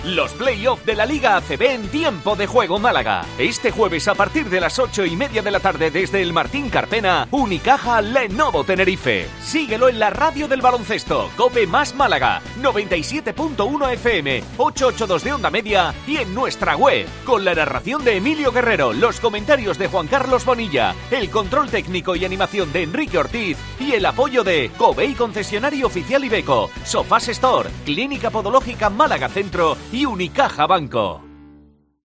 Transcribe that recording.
Los play-off de la Liga ACB en Tiempo de Juego Málaga. Este jueves a partir de las 8:30 de la tarde desde el Martín Carpena, Unicaja Lenovo Tenerife. Síguelo en la radio del baloncesto, COPE más Málaga, 97.1 FM, 882 de onda media y en nuestra web. Con la narración de Emilio Guerrero, los comentarios de Juan Carlos Bonilla, el control técnico y animación de Enrique Ortiz y el apoyo de Covey Concesionario Oficial Ibeco, Sofás Store, Clínica Podológica Málaga Centro y Unicaja Banco.